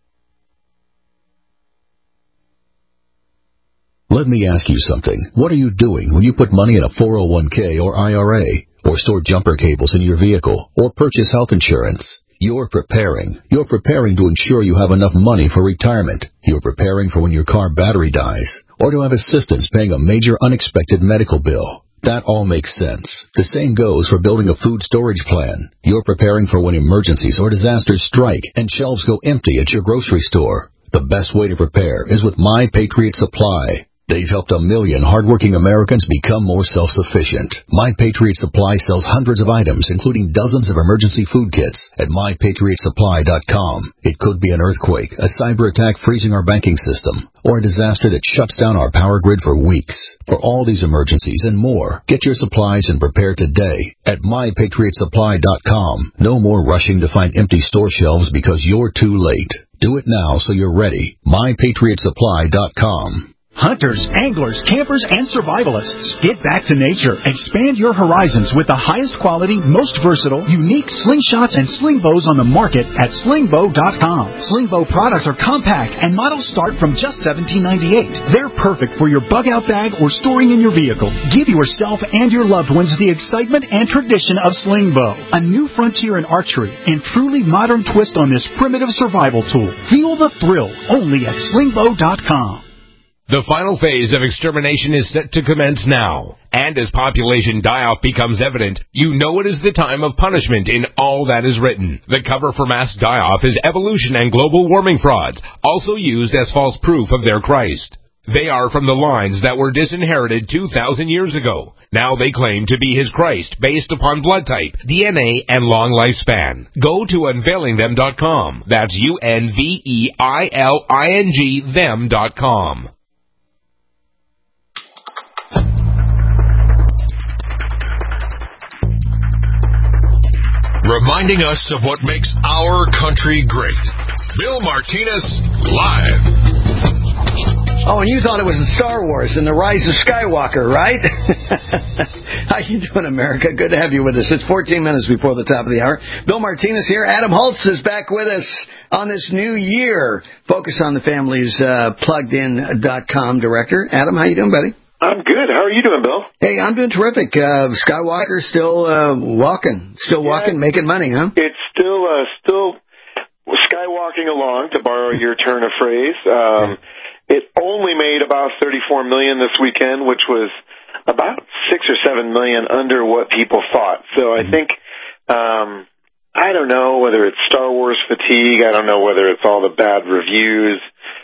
Let me ask you something. What are you doing when you put money in a 401k or IRA, or store jumper cables in your vehicle, or purchase health insurance? You're preparing. You're preparing to ensure you have enough money for retirement. You're preparing for when your car battery dies, or to have assistance paying a major unexpected medical bill. That all makes sense. The same goes for building a food storage plan. You're preparing for when emergencies or disasters strike and shelves go empty at your grocery store. The best way to prepare is with My Patriot Supply. They've helped 1 million hardworking Americans become more self-sufficient. My Patriot Supply sells hundreds of items, including dozens of emergency food kits at MyPatriotSupply.com. It could be an earthquake, a cyber attack freezing our banking system, or a disaster that shuts down our power grid for weeks. For all these emergencies and more, get your supplies and prepare today at MyPatriotSupply.com. No more rushing to find empty store shelves because you're too late. Do it now so you're ready. MyPatriotSupply.com. Hunters, anglers, campers, and survivalists. Get back to nature. Expand your horizons with the highest quality, most versatile, unique slingshots and sling bows on the market at slingbow.com. Slingbow products are compact and models start from just $17.98. They're perfect for your bug out bag or storing in your vehicle. Give yourself and your loved ones the excitement and tradition of Slingbow, a new frontier in archery and truly modern twist on this primitive survival tool. Feel the thrill only at slingbow.com. The final phase of extermination is set to commence now. And as population die-off becomes evident, you know it is the time of punishment in all that is written. The cover for mass die-off is evolution and global warming frauds, also used as false proof of their Christ. They are from the lines that were disinherited 2,000 years ago. Now they claim to be his Christ based upon blood type, DNA, and long lifespan. Go to unveilingthem.com. That's UNVEILING them.com. Reminding us of what makes our country great. Bill Martinez, live. Oh, and you thought it was Star Wars and the Rise of Skywalker, right? How you doing, America? Good to have you with us. It's 14 minutes before the top of the hour. Bill Martinez here. Adam Holtz is back with us on this new year. Focus on the Family's pluggedin.com director. Adam, how you doing, buddy? I'm good. How are you doing, Bill? Hey, I'm doing terrific. Skywalker still walking, making money, huh? It's still skywalking along, to borrow your turn of phrase. It only made about $34 million this weekend, which was about $6 or $7 million under what people thought. So I think I don't know whether it's Star Wars fatigue. I don't know whether it's all the bad reviews.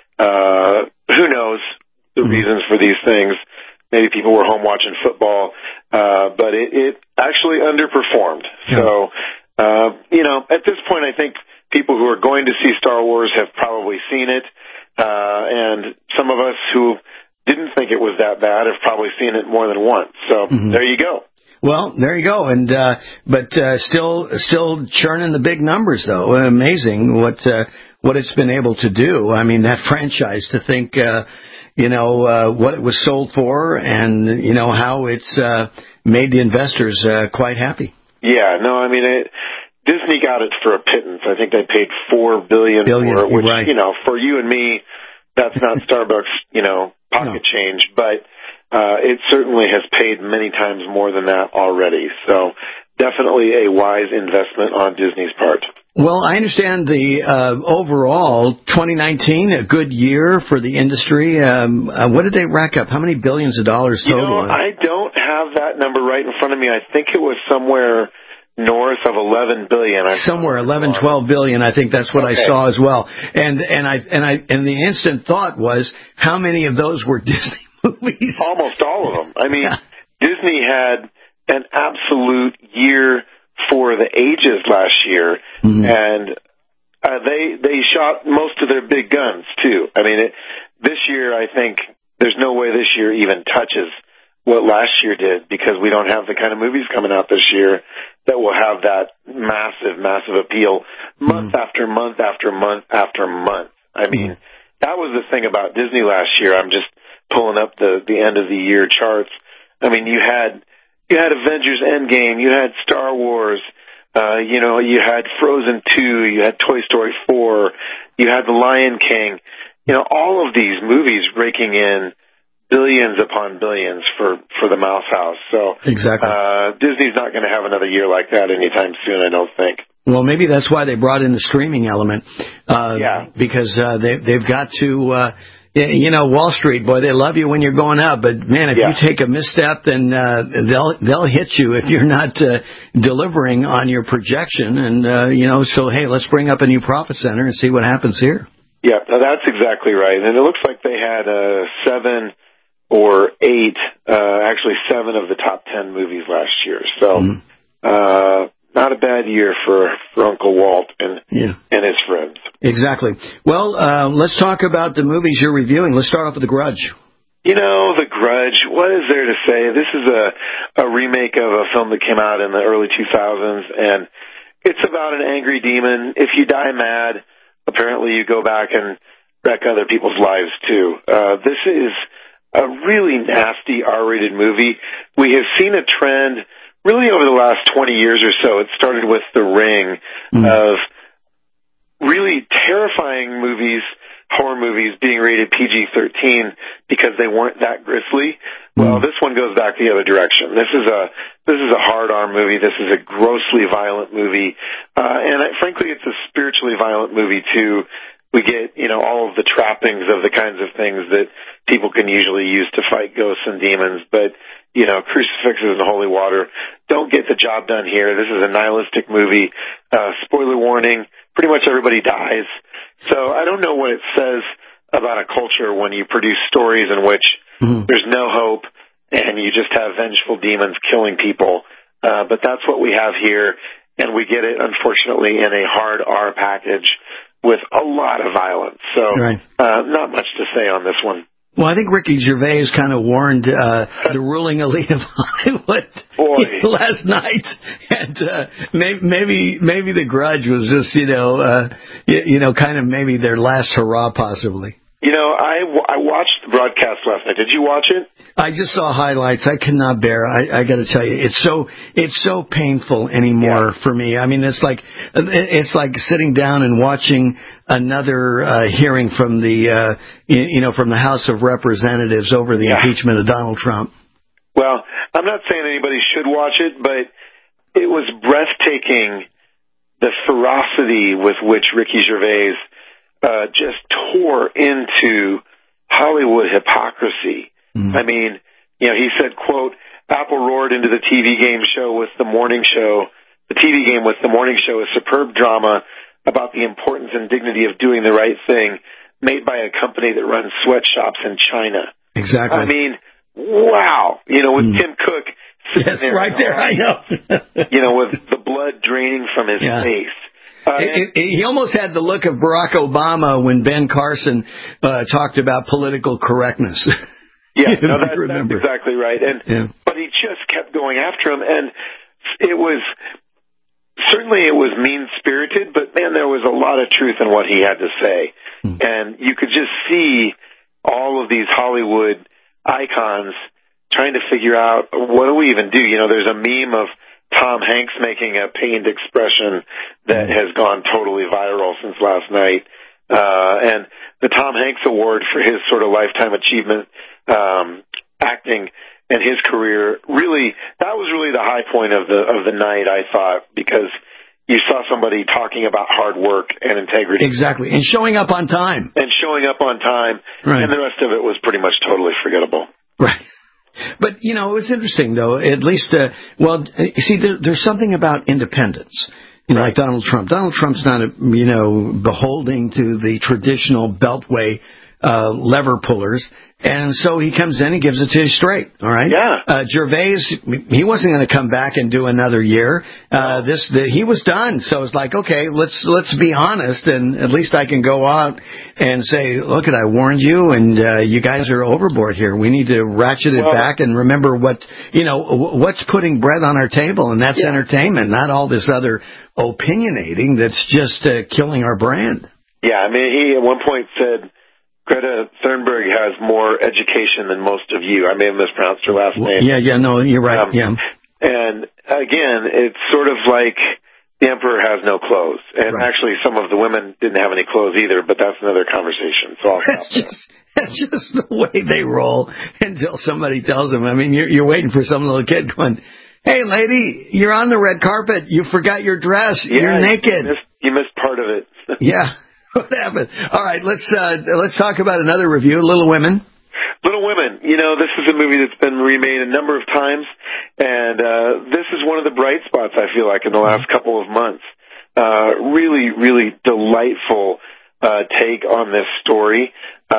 Who knows the reasons for these things? Maybe people were home watching football, but it actually underperformed. So, at this point, I think people who are going to see Star Wars have probably seen it, and some of us who didn't think it was that bad have probably seen it more than once. So there you go. Well, there you go, and but still churning the big numbers, though. Amazing what it's been able to do. I mean, that franchise, to think. What it was sold for and, how it's made the investors quite happy. Yeah, no, I mean, Disney got it for a pittance. I think they paid $4 billion for it, which, right. For you and me, that's not Starbucks, pocket change, but it certainly has paid many times more than that already. So definitely a wise investment on Disney's part. Well, I understand the overall 2019, a good year for the industry. What did they rack up? How many billions of dollars total? I don't have that number right in front of me. I think it was somewhere north of 11 billion. Somewhere 11, 12 billion. I think that's what I saw as well. And the instant thought was, how many of those were Disney movies? Almost all of them. I mean, Disney had an absolute year for the ages last year, and they shot most of their big guns too. I mean, this year I think there's no way this year even touches what last year did, because we don't have the kind of movies coming out this year that will have that massive appeal month after month after month after month. I mean, that was the thing about Disney last year. I'm just pulling up the end of the year charts. I mean, you had Avengers Endgame, you had Star Wars, you had Frozen 2, you had Toy Story 4, you had The Lion King. All of these movies raking in billions upon billions for the Mouse House. So exactly. Disney's not going to have another year like that anytime soon, I don't think. Well, maybe that's why they brought in the streaming element. Because they've got to... Wall Street, boy, they love you when you're going up, but man, if you take a misstep, then they'll hit you if you're not delivering on your projection. And so hey, let's bring up a new profit center and see what happens here. Yeah, that's exactly right. And it looks like they had 7 or 8, actually 7 of the top 10 movies last year. So not a bad year for Uncle Walt and his friends. Exactly. Well, let's talk about the movies you're reviewing. Let's start off with The Grudge. The Grudge, what is there to say? This is a remake of a film that came out in the early 2000s, and it's about an angry demon. If you die mad, apparently you go back and wreck other people's lives too. This is a really nasty R-rated movie. We have seen a trend really over the last 20 years or so. It started with The Ring of really terrifying movies, horror movies being rated PG-13 because they weren't that grisly. Well, this one goes back the other direction. This is a hard R movie. This is a grossly violent movie. And frankly, it's a spiritually violent movie too. We get, all of the trappings of the kinds of things that people can usually use to fight ghosts and demons, but crucifixes and holy water don't get the job done here. This is a nihilistic movie. Spoiler warning, pretty much everybody dies. So I don't know what it says about a culture when you produce stories in which there's no hope and you just have vengeful demons killing people. But that's what we have here, and we get it, unfortunately, in a hard R package with a lot of violence. So not much to say on this one. Well, I think Ricky Gervais kind of warned the ruling elite of Hollywood last night, and maybe The Grudge was just kind of maybe their last hurrah, possibly. I watched the broadcast last night. Did you watch it? I just saw highlights. I cannot bear. I got to tell you, it's so painful anymore for me. I mean, it's like sitting down and watching another hearing from the from the House of Representatives over the impeachment of Donald Trump. Well, I'm not saying anybody should watch it, but it was breathtaking, the ferocity with which Ricky Gervais just tore into Hollywood hypocrisy. I mean, he said, quote, Apple roared into the TV game show with The Morning Show. The TV game with The Morning Show, a superb drama about the importance and dignity of doing the right thing, made by a company that runs sweatshops in China. Exactly. I mean, wow. With Tim Cook sitting there. Right there, I know. With the blood draining from his face. He almost had the look of Barack Obama when Ben Carson talked about political correctness. Yeah, that's exactly right. But he just kept going after him, and it was mean-spirited, but man, there was a lot of truth in what he had to say. And you could just see all of these Hollywood icons trying to figure out, what do we even do? There's a meme of Tom Hanks making a pained expression that has gone totally viral since last night. And the Tom Hanks Award for his sort of lifetime achievement acting and his career, that was really the high point of the night, I thought, because you saw somebody talking about hard work and integrity. Exactly. And showing up on time. And the rest of it was pretty much totally forgettable. Right. But, it was interesting, though, at least, there's something about independence. Like Donald Trump. Donald Trump's not, beholding to the traditional beltway lever pullers. And so he comes in and gives it to you straight. All right. Yeah. Gervais, he wasn't going to come back and do another year. He was done. So it's like, okay, let's be honest, and at least I can go out and say, look, I warned you, and you guys are overboard here. We need to ratchet it back and remember what's putting bread on our table, and that's entertainment, not all this other opinionating that's just killing our brand. Yeah, I mean, he at one point said, Greta Thunberg has more education than most of you. I may have mispronounced her last name. No, you're right. And again, it's sort of like the emperor has no clothes. And actually, some of the women didn't have any clothes either, but that's another conversation. So I'll stop there. That's just the way they roll until somebody tells them. I mean, you're waiting for some little kid going, hey, lady, you're on the red carpet. You forgot your dress. You're naked. You missed part of it. Yeah. what happened. All right, let's talk about another review, Little Women. Little Women, this is a movie that's been remade a number of times, and this is one of the bright spots, I feel like, in the last couple of months. Really, really delightful take on this story,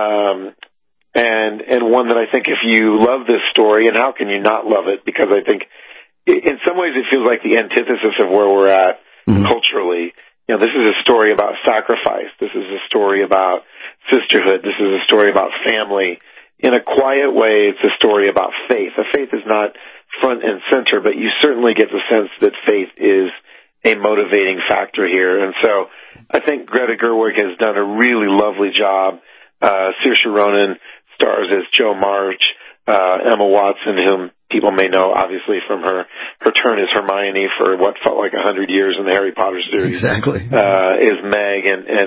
and one that I think if you love this story, and how can you not love it, because I think in some ways it feels like the antithesis of where we're at culturally. This is a story about sacrifice. This is a story about sisterhood. This is a story about family. In a quiet way, it's a story about faith. The faith is not front and center, but you certainly get the sense that faith is a motivating factor here. And so I think Greta Gerwig has done a really lovely job. Saoirse Ronan stars as Jo March. Emma Watson, whom people may know, obviously, from her turn as Hermione for what felt like 100 years in the Harry Potter series. Exactly. Is Meg.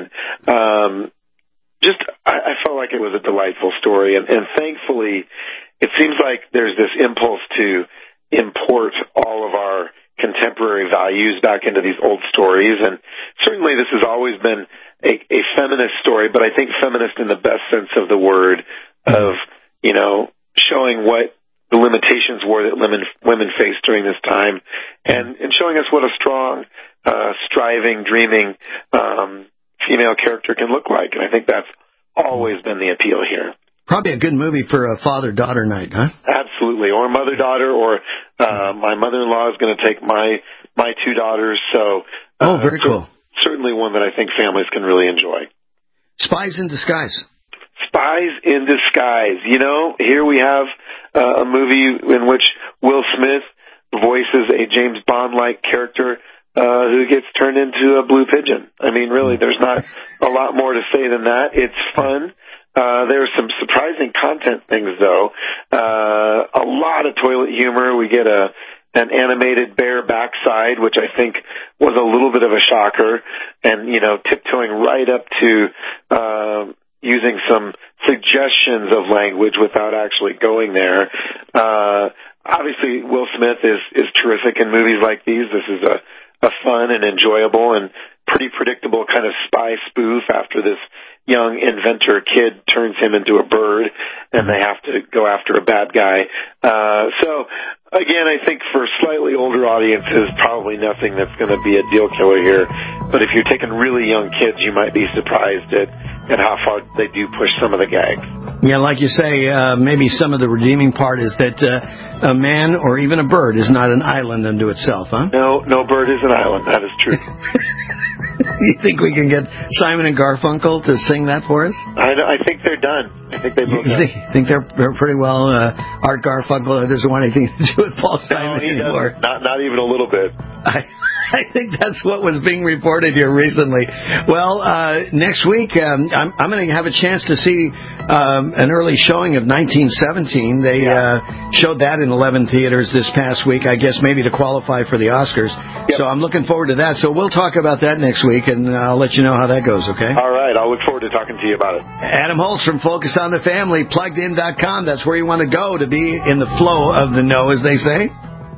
I felt like it was a delightful story. And thankfully, it seems like there's this impulse to import all of our contemporary values back into these old stories. And certainly this has always been a feminist story, but I think feminist in the best sense of the word, of, showing what the limitations were that women faced during this time, and showing us what a strong, striving, dreaming female character can look like. And I think that's always been the appeal here. Probably a good movie for a father-daughter night, huh? Absolutely. Or mother-daughter, or my mother-in-law is going to take my two daughters. So, very cool. Certainly one that I think families can really enjoy. Spies in Disguise. Spies in Disguise. Here we have a movie in which Will Smith voices a James Bond-like character who gets turned into a blue pigeon. I mean, really, there's not a lot more to say than that. It's fun. There's some surprising content things, though. A lot of toilet humor. We get an animated bare backside, which I think was a little bit of a shocker, and, tiptoeing right up to using some suggestions of language without actually going there. Obviously, Will Smith is terrific in movies like these. This is a fun and enjoyable and pretty predictable kind of spy spoof after this young inventor kid turns him into a bird and they have to go after a bad guy. So, again, I think for slightly older audiences, probably nothing that's going to be a deal killer here. But if you're taking really young kids, you might be surprised at how far they do push some of the gags. Yeah, like you say, maybe some of the redeeming part is that a man or even a bird is not an island unto itself, huh? No bird is an island. That is true. You think we can get Simon and Garfunkel to sing that for us? I think they're done. I think they both done. Think they're pretty well. Art Garfunkel doesn't want anything to do with Paul Simon anymore. Not even a little bit. I think that's what was being reported here recently. Well, next week I'm going to have a chance to see an early showing of 1917. They showed that in 11 theaters this past week, I guess maybe to qualify for the Oscars. Yep. So I'm looking forward to that. So we'll talk about that next week, and I'll let you know how that goes, okay? All right. I'll look forward to talking to you about it. Adam Holtz from Focus on the Family, PluggedIn.com. That's where you want to go to be in the flow of the know, as they say.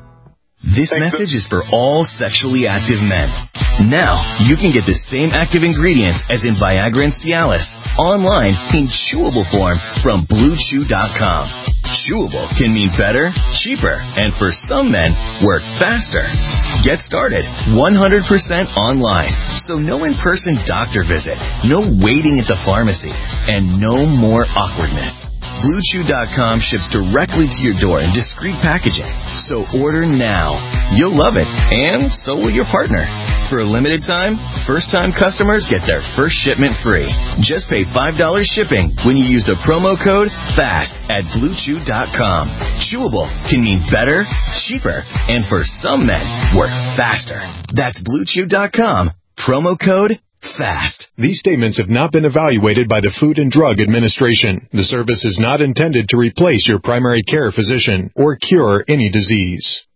This message is for all sexually active men. Now, you can get the same active ingredients as in Viagra and Cialis online in chewable form from BlueChew.com. Chewable can mean better, cheaper, and for some men, work faster. Get started 100% online. So no in-person doctor visit, no waiting at the pharmacy, and no more awkwardness. BlueChew.com ships directly to your door in discreet packaging. So order now. You'll love it, and so will your partner. For a limited time, first-time customers get their first shipment free. Just pay $5 shipping when you use the promo code FAST at BlueChew.com. Chewable can mean better, cheaper, and for some men, work faster. That's BlueChew.com. Promo code FAST. These statements have not been evaluated by the Food and Drug Administration. The service is not intended to replace your primary care physician or cure any disease.